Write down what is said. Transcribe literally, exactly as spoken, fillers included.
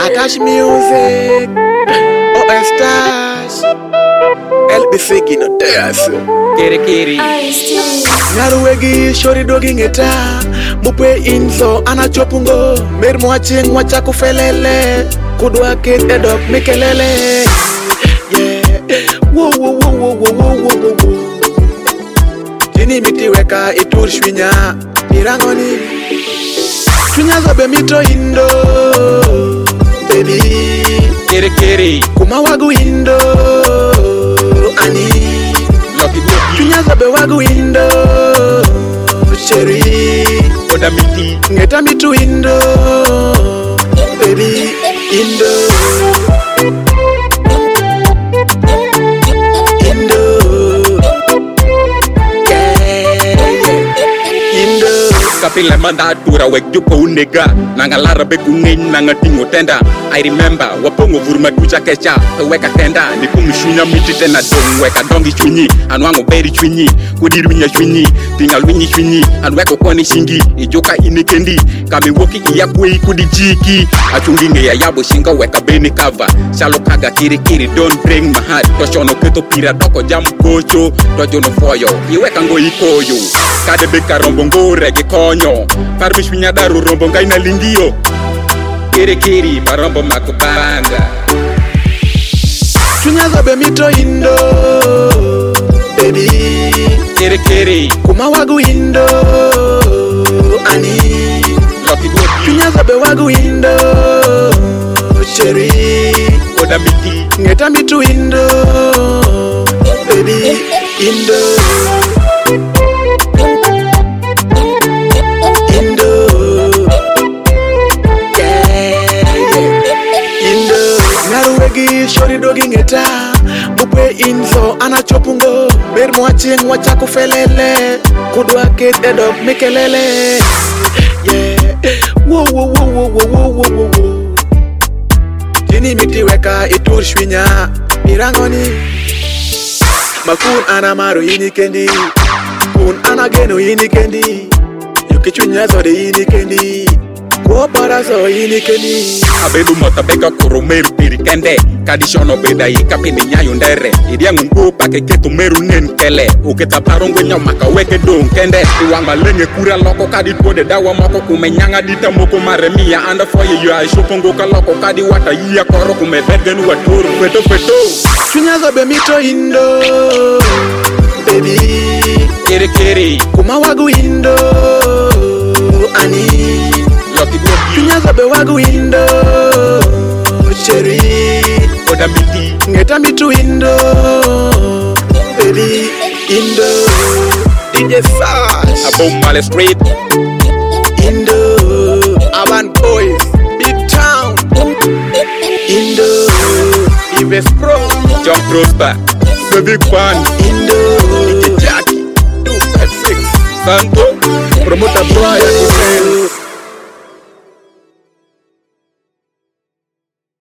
Attach music, O S Stars, L B C Gino Teas, Kiri Kiri. Naruwegi shori dogi ngeta, mupe inzo anachopungo, mer mwaching wacha kufelele, kudwa kid edok mikelele. Yeah, wo wo wo wo wo wo wo wo. Jini miti weka itur shwinya, irangoni. Shwinya zobe mito indo, baby. Kiri Kiri. Kuma wagu indo, ani. Lucky Lucky. Shwinya zobe wagu indo, cherry. Oda miti. Ngeta mitu indo, baby, indo. Kapila manda tura wek jupo unega nanga lara be kungen nanga tingo tenda. I remember wapongo vurma tucha kecha weka tenda ni kumishunya miti tena dong weka dongi chunyi anwango beri chunyi kudirunya chunyi tingal winyi chunyi anweko kwani shingi ijoka inikendi kami woki iya kwe kudijiki achunginge ya yabo shinga weka beni cover shalo kaga kiri kiri don't bring my heart toshono keto pira doko jam kocho dojono foyo iweka ngo ikoyo kade beka rombongo rege konyo parmishwinya daru rombonga ina lingio Kiri Kiri marombo makubanga Shwinya zobe mito indo, baby. Kiri Kiri. Kuma wagu indo, ani. Lucky Lucky. Shwinya zobe wagu indo, cherry. Oda miti. Ngeta mitu indo, baby, indo. Shori dogi ngeta, mupe inzo anachopungo, ber mwaching wacha kufelele, kudwa kid edok mikelele. Yeah, wo wo wo wo wo wo wo wo wo. Jini miti weka itur shwinya, irangoni. Makun ana maru yini kendi, kun ana geno yini kendi, yukichunya zode yini kendi. Kwa paraso yini kendi. Abedu mota beka kurumeru piri kende kadishono beda yika pindi nyayo ndere idia ngungu pake ketu meru nen kele uketa parongwe nyamaka weke don kende iwanga lenge kura loko kadi tuode dawa moko kumenyanga dita moko maremia anda foye yu aishupungu ka loko kadi wata yia koro kumebedenu waturu feto feto Shwinya zobe mito indo, baby. Kiri Kiri. Kuma wagu indo, ani. Lucky Lucky. Shwinya zobe wagu indo, cherry. Oda miti. Ngeta mitu indo, baby, indo. D J Sash. Above Male Street. Indo. Avan Boys. Big Town. Indo. Ives Pro. John Prosper. The Big Fan. Indo. D J Jackie. two five six. Santo. Promoter Brian.